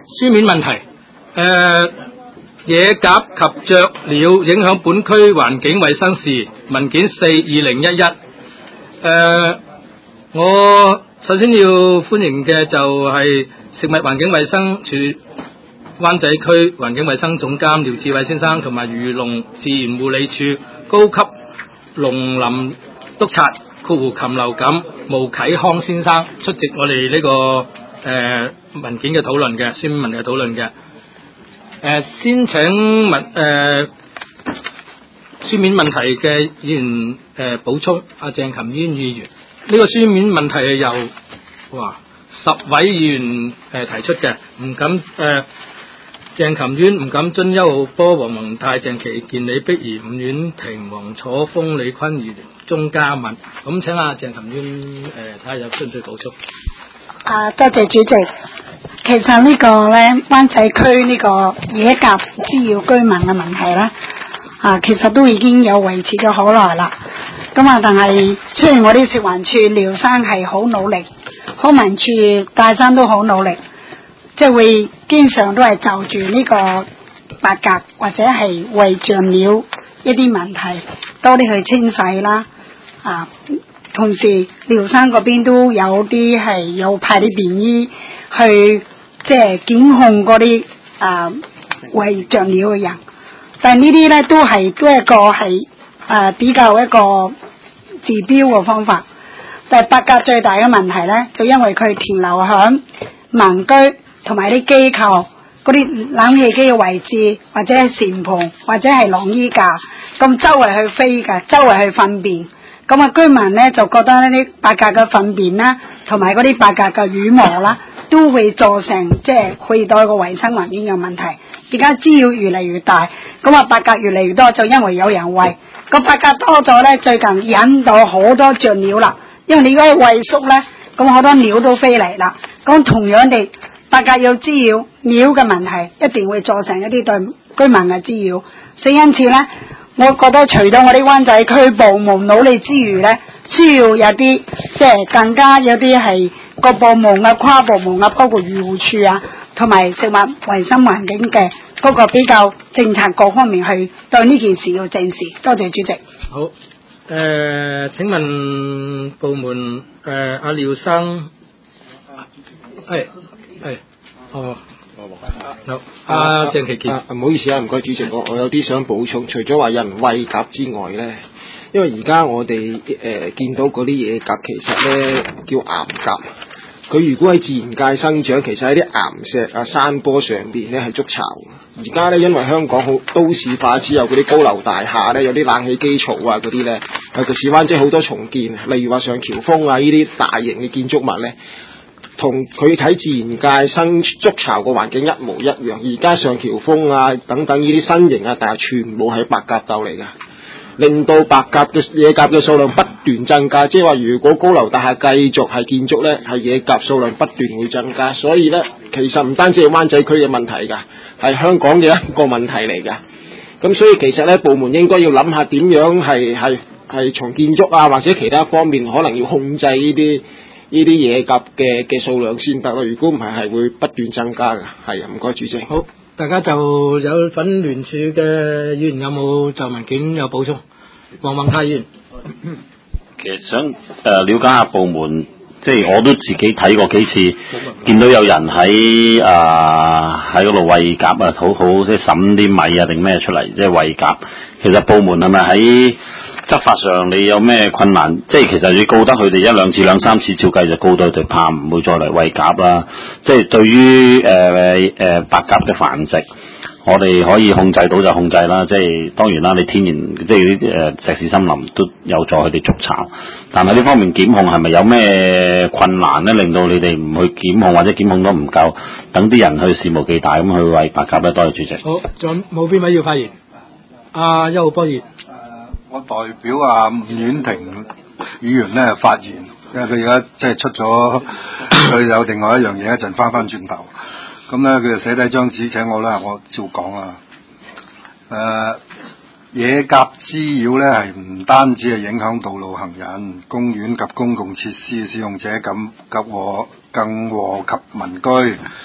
書面問題，野鴿及雀鳥影響本區環境衛生事文件4/2011。我首先要歡迎嘅就係食物環境衛生署灣仔區環境衛生總監廖志偉先生，同埋漁農自然護理署高級農林督察禽流感毛啟康先生出席我哋呢個文件嘅討論嘅書面問題嘅討論嘅。先請書面問題嘅議員補充。阿鄭琴淵議員，呢個書面問題係由10位議員提出嘅，鄭琴淵、吳錦津、邱浩波、黃宏泰、鄭其健、李碧儀、伍婉婷、黃楚峰、李坤儀、鐘嘉敏。咁請阿鄭琴淵睇下有需唔需要補充。 多謝主席。其實呢個咧灣仔區呢個野鴿滋擾居民嘅問題咧，其實都已經有維持咗好耐啦。咁但係雖然我哋食環署廖生係好努力，康文署大山都好努力，即係會經常都係就住呢個白鴿或者係遺像鳥一啲問題多啲去清洗啦。同時廖生嗰邊都有啲係有派啲便衣去即係檢控嗰啲遺像鳥嘅人，但係呢啲咧都一個係比較一個治標嘅方法。但係白鴿最大嘅問題咧，就因為佢停留響民居同埋啲機構嗰啲冷氣機嘅位置，或者係簷篷，或者係晾衣架，咁周圍去飛㗎，周圍去糞便。咁居民咧就覺得呢啲白鴿嘅糞便啦，同埋嗰啲白鴿嘅羽毛啦，都會造成即係會對個衛生環境有問題。而家滋擾越嚟越大，白鴿越嚟越多，就因為有人餵。個白鴿多咗咧，最近引到好多雀鳥啦。因為你如果餵宿咧，咁好多鳥都飛嚟啦。咁同樣地，白鴿有滋擾鳥嘅問題，一定會造成一啲對居民嘅滋擾。所以因此咧，我覺得除咗我哋灣仔區部門努力之餘咧，需要有啲即係更加有啲係各部門跨部門包括漁護署同埋食物衛生環境嘅嗰個比較政策各方面去對呢件事要正視。多謝主席。 好，請問部門阿廖生，好，阿鄭其健。 唔好意思唔該主席，我有啲想補充，除咗話有人餵鴿之外咧，因為而家我哋見到嗰啲野鴿其實咧叫岩鴿，佢如果喺自然界生長，其實喺啲岩石山坡上邊咧係築巢。而家咧因為香港好都市化之後，嗰啲高樓大廈咧有啲冷氣機槽嗰啲咧，尤其是灣仔好多重建，例如話上橋峰呢啲大型嘅建築物咧，同佢喺自然界築巢個環境一模一樣。而家上橋峰等等呢啲新型但係全部係白鴿竇嚟㗎，令到野鴿嘅數量不斷增加。即係話如果高樓大廈繼續係建築咧，係野鴿數量不斷會增加。所以咧，其實唔單止係灣仔區嘅問題㗎，係香港嘅一個問題嚟㗎。咁所以其實咧，部門應該要諗下點樣係從建築或者其他方面可能要控制呢啲野鴿嘅數量先得咯。如果唔係會不斷增加㗎。係唔該主席。 好，大家就有份聯署嘅議員有冇就文件有補充？黃宏泰議員。 其實想了解下部門，即係我都自己睇過幾次，見到有人喺嗰度餵鴿好即係揼啲米定咩出嚟，即係餵鴿。其實部門係咪喺執法上你有咩困難？即係其實你告得佢哋1、2次、2、3次，照計就告到佢哋怕唔會再嚟餵鴿啦。即係對於白鴿嘅繁殖，我哋可以控制到就控制啦。即係當然啦，你天然即係啲石屎森林都有助佢哋築巢，但係呢方面檢控係咪有咩困難咧？令到你哋唔去檢控，或者檢控都唔夠，等啲人去肆無忌憚咁去餵白鴿咧？多謝主席。 好，仲冇邊位要發言？阿邱浩波議員。 我代表伍婉婷議員咧發言，因為佢而家即係出咗，佢有另外一樣嘢，一陣翻轉頭。咁咧佢就寫低張紙請我啦，我照講啦。野鴿滋擾咧係唔單止係影響道路行人、公園及公共設施使用者，更禍及民居。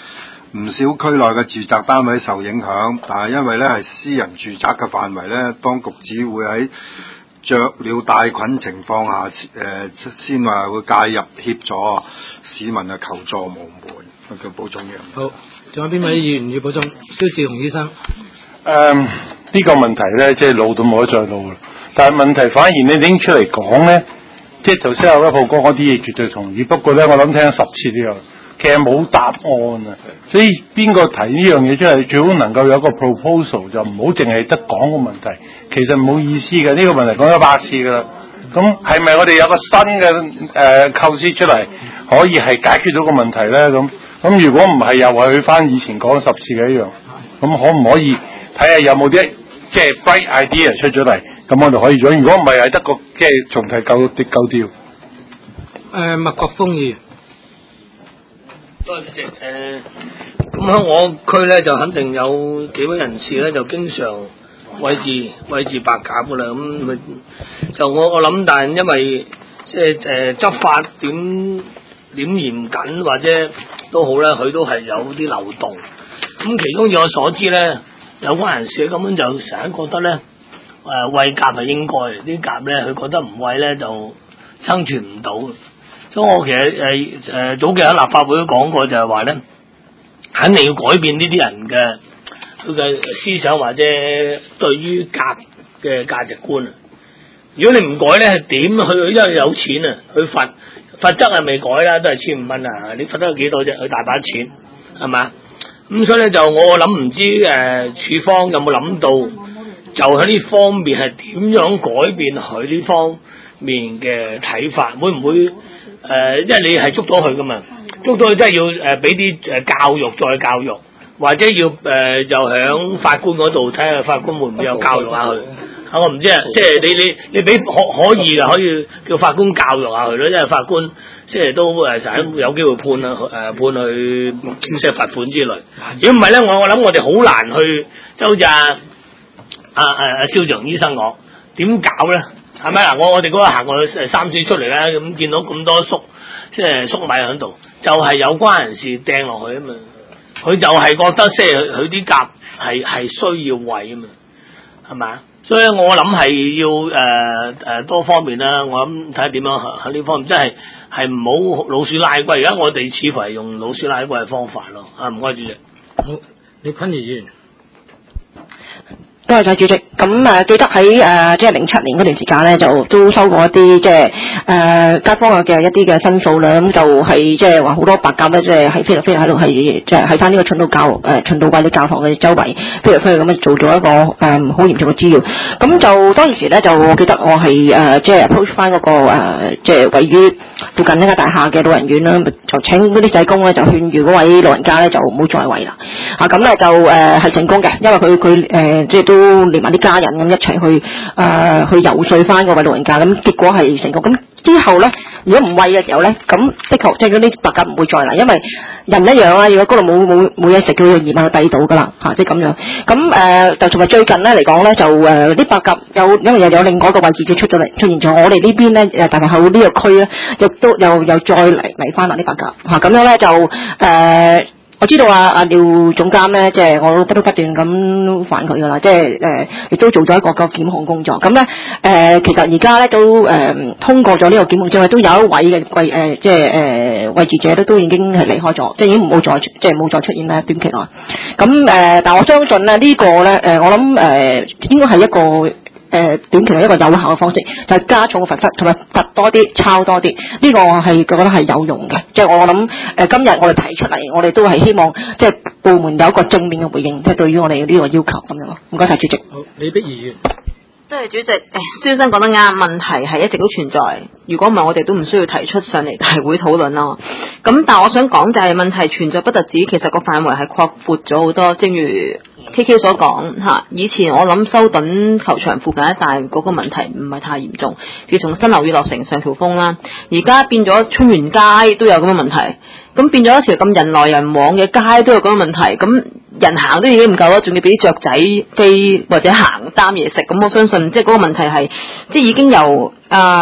唔少區內嘅住宅單位受影響，但係因為咧係私人住宅嘅範圍咧，當局只會喺雀鳥帶菌情況下，先話會介入協助市民啊求助無門。我叫補充嘅。 好，仲有邊位議員要補充？蕭志雄醫生。 呢個問題咧，即係老到冇得再老啦。但係問題反而你拎出嚟講咧，即係頭先有一鋪講嗰啲嘢，絕對同意。不過咧，我諗聽10次都有，其實冇答案啊。所以邊個提呢樣嘢出嚟，最好能夠有一個 proposal， 就唔好淨係得講個問題。其實冇意思嘅，呢個問題講咗100次噶啦。咁係咪我哋有個新嘅構思出嚟，可以係解決到個問題咧？咁如果唔係，又係去翻以前講10次嘅一樣。咁可唔可以睇下有冇啲即係 bright idea 出咗嚟？咁我哋可以做。如果唔係，係得個即係重提舊調。 麥國鋒議員。 多謝主席。咁喺我區咧，就肯定有幾位人士咧，就經常餵飼白鴿噶啦。咁就我諗，但係因為即係執法點嚴謹或者都好咧，佢都係有啲漏洞。咁其中以我所知咧，有關人士根本就成日覺得咧，餵鴿係應該，啲鴿咧佢覺得唔餵咧就生存唔到。所以我其實早幾日喺立法會都講過，就係話咧，肯定要改變呢啲人嘅佢嘅思想或者對於鴿嘅價值觀啊。如果你唔改咧，點去？因為有錢啊，佢罰則係未改啦，都係1500蚊啊！你罰得幾多啫？佢大把錢係嘛？咁所以咧就我諗唔知處方有冇諗到，就喺呢方面係點樣改變佢呢方面嘅睇法？會唔會因為你係捉到佢噶嘛？捉到佢真係要俾啲教育再教育，或者要又響法官嗰度睇下法官會唔會有教育下佢？我唔知啊，即係你俾可以噶，可以叫法官教育下佢咯，因為法官即係都成日有機會判佢即係罰款之類。如果唔係咧，我諗我哋好難去，即係好似蕭志雄醫生講，點搞咧？係咪嗱？我哋嗰日行過三水出嚟咧，咁見到咁多即係粟米喺度，就係有關人士掟落去啊嘛。佢就係覺得即係佢啲鴿係需要餵啊嘛，係咪？所以我諗係要多方面啦。我諗睇下點樣喺呢方面，真係唔好老鼠拉龜。而家我哋似乎係用老鼠拉龜嘅方法咯。唔該主席。 好，李坤儀議員。 多謝主席。咁記得喺即係07年嗰段時間咧，就都收過一啲即係街坊嘅一啲嘅申訴啦。咁就係即係話好多白鴿咧，即係係飛嚟喺度，係即係喺翻呢個循道衛理教堂嘅周圍飛嚟咁樣做咗一個好嚴重嘅滋擾。咁就當時咧，就我記得我係即係 approach 翻嗰個即係位於附近呢間大廈嘅老人院啦，就請嗰啲社工咧就勸喻嗰位老人家咧就唔好再餵啦。咁咧就係成功嘅，因為佢即係都連埋啲家人咁一齊去游說翻嗰位老人家，咁結果係成功。咁之後咧，如果唔餵嘅時候咧，咁的確即係嗰啲白鴿唔會再嚟，因為人一樣啊，如果嗰度冇嘢食，佢會移埋去第二度噶啦，即係咁樣。咁就同埋最近咧嚟講咧，就啲白鴿因為有另外一個位置出現咗，我哋呢邊咧大概喺呢個區咧，亦都又再嚟翻啦啲白鴿咁樣咧就我知道廖總監咧，即係我都不斷咁煩佢噶啦，即係亦都做咗一個檢控工作。咁咧其實而家咧都通過咗呢個檢控之後，都有一位嘅即係餵飼者都已經係離開咗，即係已經冇再出現咧短期內。咁但我相信咧呢個咧我諗應該係一個短期內一個有效嘅方式，就係加重罰則同埋罰多啲、抄多啲，呢個係覺得係有用嘅。即係我諗今日我哋提出嚟，我哋都係希望即係部門有一個正面嘅回應，即係對於我哋呢個要求咁樣咯。唔該晒主席。 好，李碧儀議員。 多謝主席。蕭生講得啱，問題係一直都存在。如果唔係，我哋都唔需要提出上嚟大會討論咯。咁但係我想講就係問題存在不特止，其實個範圍係擴闊咗好多。正如KK 所講以前我諗修頓球場附近一帶嗰個問題唔係太嚴重，自從新樓宇落成上條風啦，而家變咗春園街都有咁嘅問題，咁變咗一條咁人來人往嘅街都有咁嘅問題，咁人行都已經唔夠啦，仲要俾雀仔飛或者行擔嘢食，咁我相信即係嗰個問題係即係已經由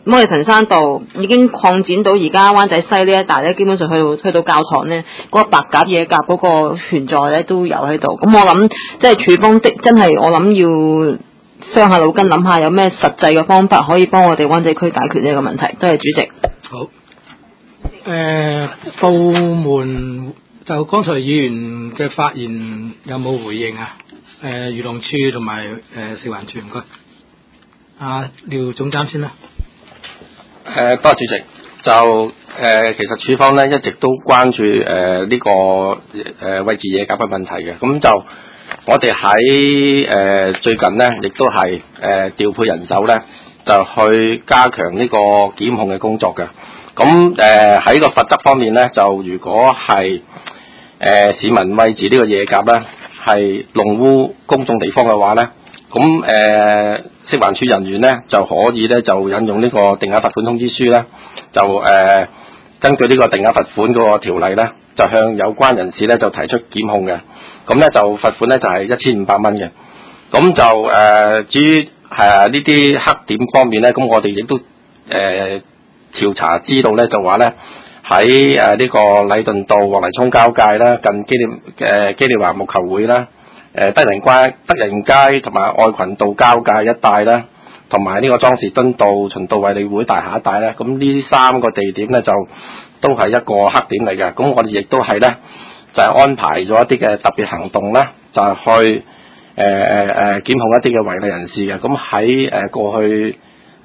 咁我哋神山道已經擴展到而家灣仔西呢一帶咧，基本上去到教堂咧，嗰、個白鴿野鴿嗰個存在咧都有喺度。咁我諗即係處方的真係我諗要傷下腦筋，諗下有咩實際嘅方法可以幫我哋灣仔區解決呢個問題。多謝主席。 好。部門就剛才議員嘅發言有冇回應啊？漁農處同埋食環署，唔該。廖總監先啦。 多謝主席。其實處方咧一直都關注呢個位置野鴿嘅問題嘅，咁就我哋喺最近咧亦都係調配人手咧，就去加強呢個檢控嘅工作嘅。咁喺個罰則方面咧，就如果係市民餵飼呢個野鴿咧，係弄污公眾地方嘅話咧，咁食環署人員咧就可以咧就引用呢個定額罰款通知書咧，就根據呢個定額罰款嗰個條例咧，就向有關人士咧就提出檢控嘅。咁咧就罰款咧就係1500蚊嘅。咁就至於呢啲黑點方面咧，咁我哋亦都調查知道咧，就話咧喺呢個禮頓道黃泥涌交界啦，近基利華木球會啦，德仁街同埋愛群道交界一帶啦，同埋呢個莊士敦道循道衛理會大廈一帶咧，咁呢3個地點咧就都係一個黑點嚟嘅。咁我哋亦都係咧就係安排咗一啲嘅特別行動啦，就係去檢控一啲嘅違例人士嘅。咁喺過去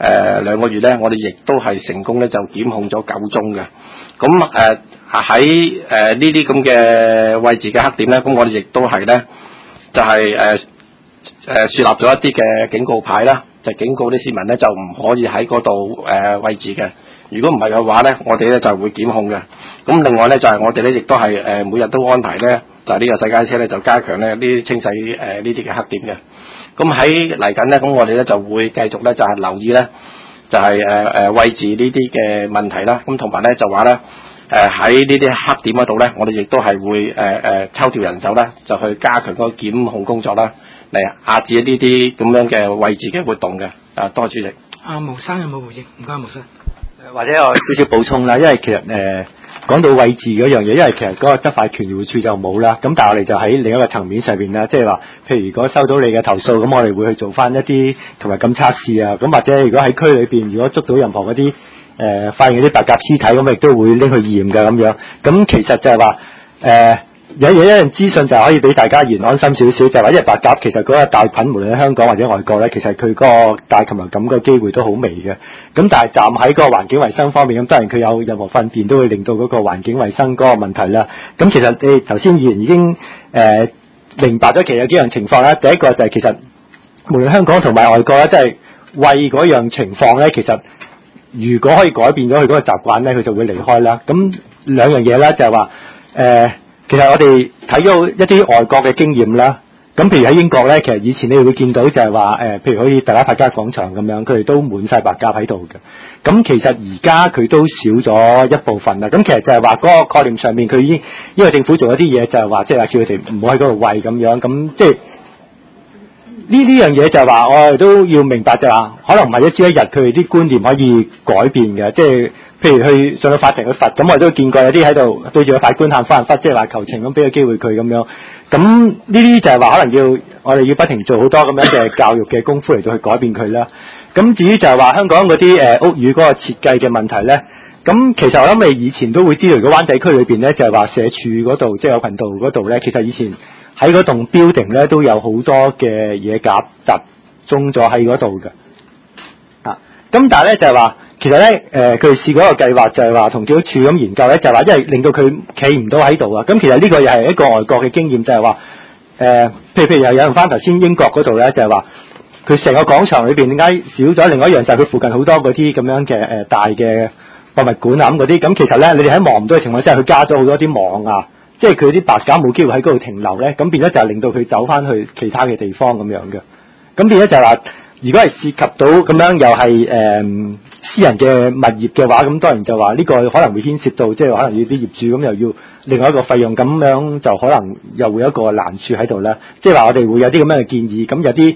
2個月咧，我哋亦都係成功咧就檢控咗9宗嘅。咁喺呢啲咁嘅位置嘅黑點咧，咁我哋亦都係咧就係樹立咗一啲嘅警告牌啦，就警告啲市民咧就唔可以喺嗰度位置嘅。如果唔係嘅話咧，我哋咧就會檢控嘅。咁另外咧就係我哋咧亦都係每日都安排咧就係呢個世界車咧就加強咧呢啲清洗呢啲嘅黑點嘅。咁喺嚟緊咧，咁我哋咧就會繼續咧就係留意咧，就係位置呢啲嘅問題啦。咁同埋咧就話咧喺呢啲黑點嗰度咧，我哋亦都係會抽調人手啦，就去加強嗰個檢控工作啦，嚟壓止呢啲咁樣嘅位置嘅活動嘅。多謝主席。 毛生有冇回應？唔該，毛生。 或者我少少補充啦，因為其實講到位置嗰樣嘢，因為其實嗰個執法權漁護處就冇啦，咁但係我哋就喺另一個層面上邊啦，即係話，譬如如果收到你嘅投訴，咁我哋會去做翻一啲同埋咁測試啊，咁或者如果喺區裏邊如果捉到任何嗰啲發現嗰啲白鴿屍體，咁亦都會拎去驗嘅咁樣，咁其實就係話有一樣資訊就可以俾大家安心少少，就係話因為白鴿其實嗰個帶菌，無論喺香港或者外國咧，其實佢嗰個帶禽流感嘅機會都好微嘅。咁但係站喺個環境衛生方面，咁當然佢有任何糞便都會令到嗰個環境衛生嗰個問題啦。咁其實你頭先議員已經明白咗其實有幾樣情況啦。第一個就係其實無論香港同埋外國咧，即係餵嗰樣情況咧，其實如果可以改變咗佢嗰個習慣咧，佢就會離開啦。咁兩樣嘢啦，就係話其實我哋睇咗一啲外國嘅經驗啦，咁譬如喺英國咧，其實以前你會見到就係話譬如好似大拉法加廣場咁樣，佢哋都滿晒白鴿喺度嘅。咁其實而家佢都少咗一部分啦。咁其實就係話嗰個概念上面，佢已經因為政府做一啲嘢，就係話即係叫佢哋唔好喺嗰度餵咁樣。咁即係呢樣嘢就係話我哋都要明白就係話，可能唔係一朝一日佢哋啲觀念可以改變嘅，即係。譬如去上到法庭去罰，咁我哋都見過有啲喺度對住個法官喊翻罰，即係話求情咁俾個機會佢咁樣。咁呢啲就係話可能我哋要不停做好多咁樣嘅教育嘅功夫嚟到去改變佢啦。咁至於就係話香港嗰啲屋宇嗰個設計嘅問題咧，咁其實我諗你以前都會知道，如果灣仔區裏邊咧就係話社署嗰度即係有群道嗰度咧，其實以前喺嗰棟 building 咧都有好多嘅野鴿集中咗喺嗰度嘅。咁但係咧就係話。其實咧，佢哋試過一個計劃，就係話同建築署咁研究咧，就係話因為令到佢企唔到喺度啊。咁其實呢個又係一個外國嘅經驗，就係話譬如又有人翻頭先英國嗰度咧，就係話佢成個廣場裏邊點解少咗？另外一樣就係佢附近好多嗰啲咁樣嘅大嘅博物館啊咁嗰啲。咁其實咧，你哋喺望唔到嘅情況之下，佢加咗好多啲網啊，即係佢啲白鴿冇機會喺嗰度停留咧。咁變咗就係令到佢走翻去其他嘅地方咁樣嘅。咁變咗就係話，如果係涉及到咁樣又係私人嘅物業嘅話，咁當然就話呢個可能會牽涉到，即係可能要啲業主咁又要另外一個費用，咁樣就可能又會有一個難處喺度啦。即係話我哋會有啲咁樣嘅建議，咁有啲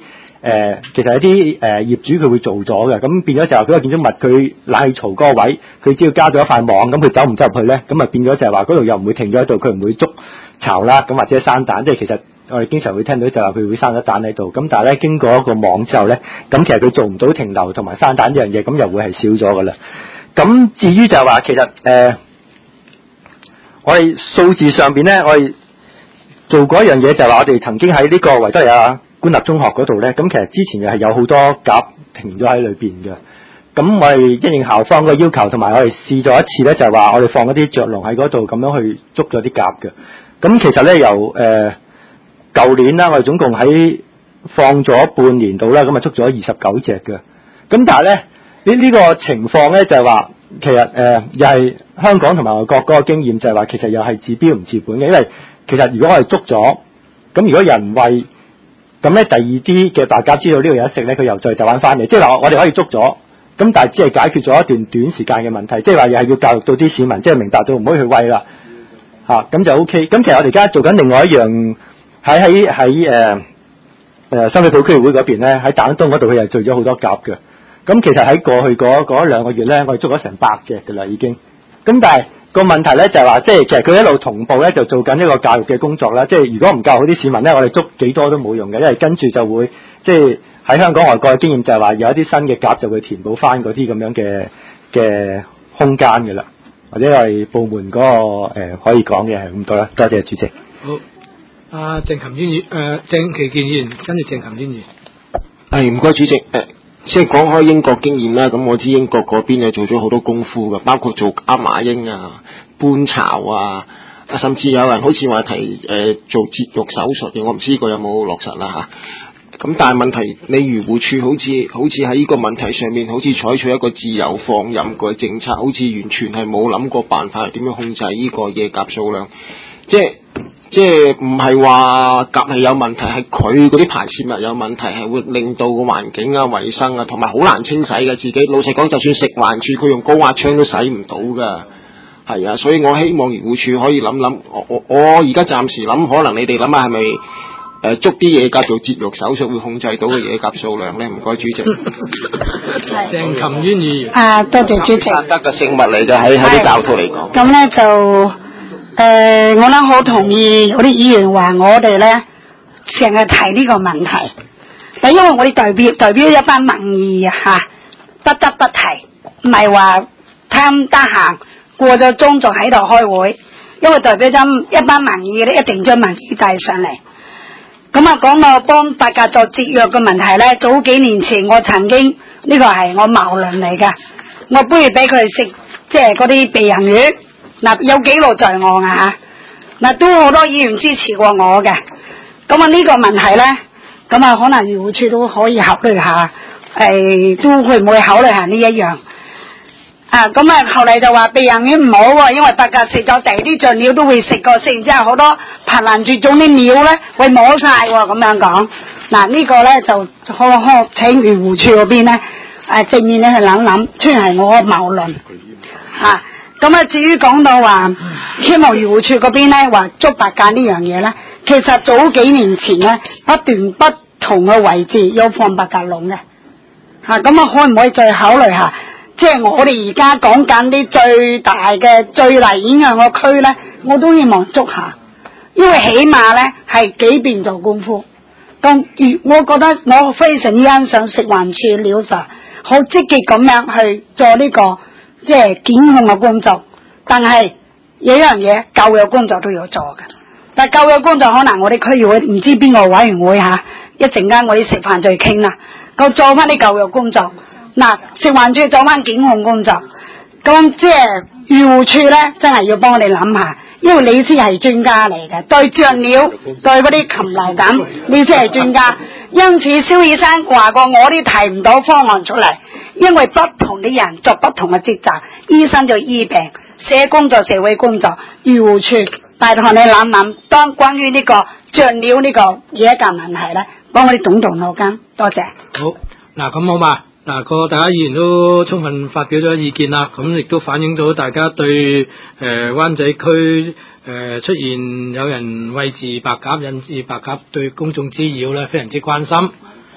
其實有啲業主佢會做咗嘅，咁變咗就係嗰個建築物佢冷氣槽嗰個位，佢只要加咗一塊網，咁佢走唔走入去咧？咁啊變咗就係話嗰度又唔會停咗喺度，佢唔會捉巢啦，咁或者生蛋，即係其實我哋經常會聽到就係佢會生咗蛋喺度，咁但係咧經過一個網之後咧，咁其實佢做唔到停留同埋生蛋呢樣嘢，咁又會係少咗噶啦。咁至於就係話其實我哋數字上邊咧，我哋做過一樣嘢就係話我哋曾經喺呢個維多利亞官立中學嗰度咧，咁其實之前又係有好多鴿停咗喺裏邊嘅。咁我哋因應校方個要求，同埋我哋試咗一次咧，就係話我哋放一啲雀籠喺嗰度，咁樣去捉咗啲鴿嘅。咁其實咧由舊年啦，我哋總共喺放咗半年度啦，咁啊捉咗29隻嘅。咁但係咧呢個情況咧就係話，其實又係香港同埋外國嗰個經驗，就係話其實又係治標唔治本嘅，因為其實如果我哋捉咗，咁如果人餵，咁咧第二啲嘅白鴿知道呢度有得食咧，佢又再走翻嚟，即係話我哋可以捉咗，咁但係只係解決咗一段短時間嘅問題，即係話又係要教育到啲市民，即係明白到唔可以去餵啦，咁就 OK。咁其實我哋而家做緊另外一樣，喺深水埗區議會嗰邊咧，喺大安東嗰度佢又做咗好多鴿嘅。咁其實喺過去嗰2個月咧，我哋捉咗成100隻㗎啦已經。咁但係個問題咧就係話，即係其實佢一路同步咧就做緊一個教育嘅工作啦。即係如果唔教好啲市民咧，我哋捉幾多都冇用嘅，因為跟住就會即係喺香港外國嘅經驗就係話有一啲新嘅鴿就會填補翻嗰啲咁樣嘅空間㗎啦。或者係部門嗰個可以講嘅係咁多啦。多謝主席。 好，阿鄭其健議員，跟住鄭琴淵議員。 唔該主席。即係講開英國經驗啦，咁我知英國嗰邊係做咗好多功夫嘅，包括做加馬英啊、搬巢啊，甚至有人好似話提做節育手術嘅，我唔知呢個有冇落實啦嚇。咁但係問題，你漁護署好似喺呢個問題上面，好似採取一個自由放任嘅政策，好似完全係冇諗過辦法點樣控制呢個野鴿數量，即係唔係話鴿係有問題，係佢嗰啲排泄物有問題，係會令到個環境啊、衞生啊，同埋好難清洗嘅。自己老實講，就算食環署佢用高壓槍都洗唔到㗎。係啊，所以我希望漁護署可以諗，我而家暫時諗，可能你哋諗下係咪捉啲野鴿做節育手術會控制到嘅野鴿數量咧？唔該，主席。 鄭琴淵議員。 多謝主席。 得嘅聖物嚟嘅，喺啲教徒嚟講。 咁咧就。我咧好同意嗰啲議員話我哋咧成日提呢個問題，但因為我哋代表一班民意不得不提，唔係話貪得閒過咗鐘就喺度開會，因為代表咗一班民意咧，一定將民意帶上嚟。咁啊，講到幫白鴿做節育嘅問題咧，早幾年前我曾經呢個係我謬論嚟㗎，我不如俾佢哋食即係嗰啲避孕丸。嗱，有記錄在案啊嚇，都好多議員支持過我嘅。咁啊呢個問題咧，咁啊可能漁護署都可以考慮下，都會唔會考慮下呢一樣？咁啊後嚟就話避孕丸唔好喎，因為白鴿食咗第二啲雀鳥都會食過，食完之後好多瀕臨絕種啲鳥咧會摸晒喎，咁樣講。嗱呢個咧就請漁護署嗰邊咧正面咧去諗諗，雖然係我嘅謬論嚇。咁啊，至於講到話，希望漁護署嗰邊咧話捉白鴿呢樣嘢咧，其實早幾年前咧不斷不同嘅位置有放白鴿籠嘅，咁啊可唔可以再考慮下？即係我哋而家講緊啲最大嘅最嚟影響個區咧，我都希望捉下，因為起碼咧係幾邊做功夫。咁我覺得我非常之欣賞食環署廖 Sir，好積極咁樣去做呢個。即係檢控嘅工作，但係有一樣嘢教育工作都要做嘅。但係教育工作可能我哋區議會唔知邊個委員會一陣間我哋食飯再傾啦。咁做翻啲教育工作，食環署做翻檢控工作，咁即係漁護署咧真係要幫我哋諗下，因為你先係專家嚟嘅，對雀鳥對嗰啲禽流感你先係專家。因此蕭醫生話過我哋提唔到方案出嚟。因為不同啲人做不同嘅職責，醫生就醫病，社工做社會工作，漁護處拜託你諗諗，當關於呢個雀鳥呢個野鴿問題咧，幫我哋動動腦筋，多謝。 好，咁好嘛，大家議員都充分發表咗意見啦，咁亦都反映到大家對灣仔區出現有人餵飼白鴿，引致白鴿對公眾滋擾咧非常之關心。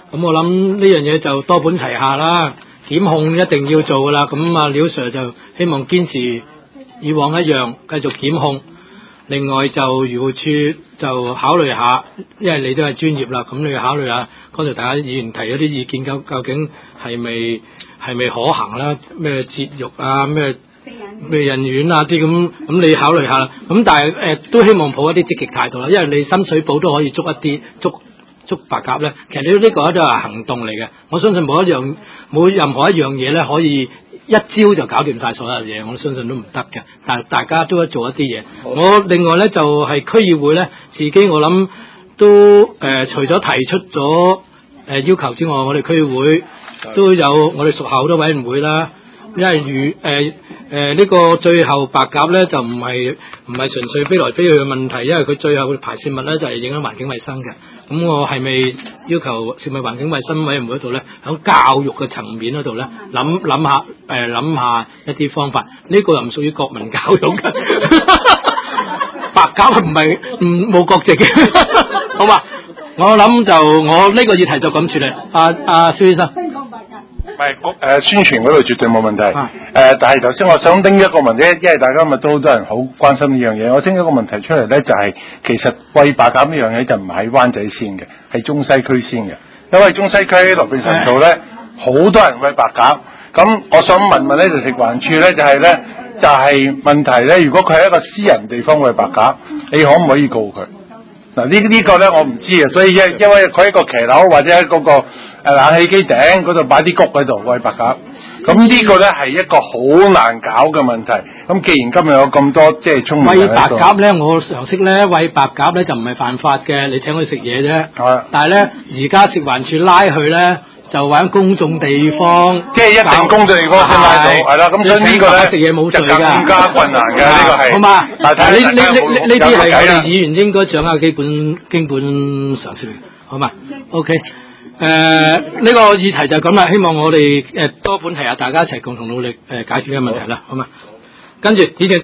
咁我諗呢樣嘢就多管齊下啦，檢控一定要做噶啦。咁啊，廖 Sir 就希望堅持以往一樣繼續檢控。另外就漁護處就考慮下，因為你都係專業啦，咁你要考慮下剛才大家議員提咗啲意見，究竟係咪可行啦？咩節育啊，咩人院啊啲咁你考慮下啦。咁但係都希望抱一啲積極態度啦，因為你深水埗都可以捉一啲捉白鴿咧，其實你呢個都係行動嚟嘅。我相信冇任何一樣嘢咧可以一朝就搞掂晒所有嘢，我相信都唔得嘅。但係大家都做一啲嘢。我另外咧就係區議會咧，自己我諗都除咗提出咗要求之外，我哋區議會都有我哋屬下好多委員會啦。因為呢個最後白鴿咧就唔係純粹飛來飛去嘅問題，因為佢最後嘅排泄物咧就係影響環境衛生嘅。咁我係咪要求食物環境衛生委員會嗰度咧，喺教育嘅層面嗰度咧諗下一啲方法？呢個又唔屬於國民教育嘅，白鴿唔係冇國籍嘅，好嘛？我諗就我呢個議題就咁處理。阿蕭先生。 唔係宣傳嗰度絕對冇問題。但係頭先我想拎一個問題，因為大家咪都好多人好關心呢樣嘢。我拎一個問題出嚟咧，就係、其實餵白鴿呢樣嘢就唔係喺灣仔先嘅，係中西區先嘅。因為中西區羅便臣道咧，好多人餵白鴿。咁我想問咧，就食環署咧，就係問題咧，如果佢係一個私人地方餵白鴿，你可唔可以告佢？嗱呢個咧我唔知啊，所以因為佢喺個騎樓或者喺嗰個冷氣機頂嗰度擺啲穀喺度餵白鴿，咁呢個咧係一個好難搞嘅問題。咁既然今日有咁多即係聰明人喺度，餵白鴿咧，我常識咧餵白鴿咧就唔係犯法嘅，你請佢食嘢啫。但係咧而家食環署拉佢咧，就揾公眾地方，即係一定公眾地方先拉到，係啦。咁所以呢個咧食嘢冇罪㗎，更加困難嘅呢個係。好嘛？呢啲係我哋議員應該掌握基本常識嚟，好嘛 ？OK。呢個議題就咁啦，希望我哋多管齊下，大家一齊共同努力解決呢個問題啦，好嘛？跟住，指正。